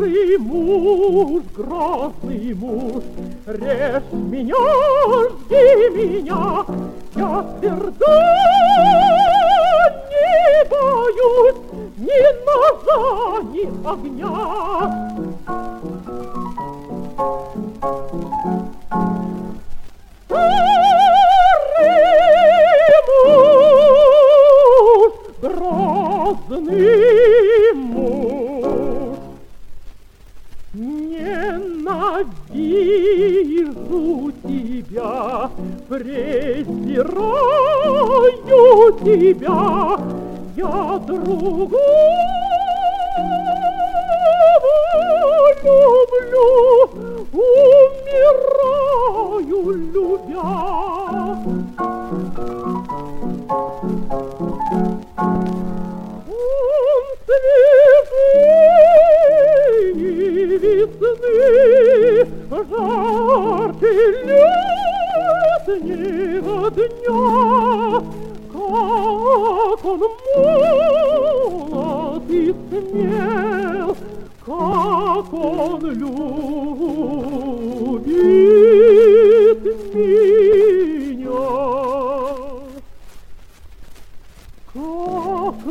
Добрый муж, грозный муж, режь меня, жди меня, я твердо не боюсь ни ножа, ни огня. Грозный муж, ненавижу тебя, презираю тебя, я другого люблю, умираю, любя. Весны, жаркий летнего дня, как он молод и смел, как он любит меня. Как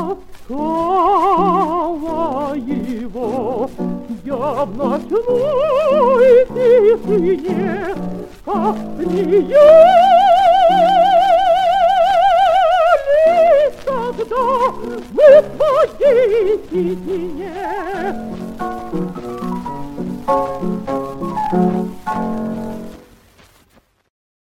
ласкала его я в ночной тишине, как смеялись тогда мы в твоей тишине.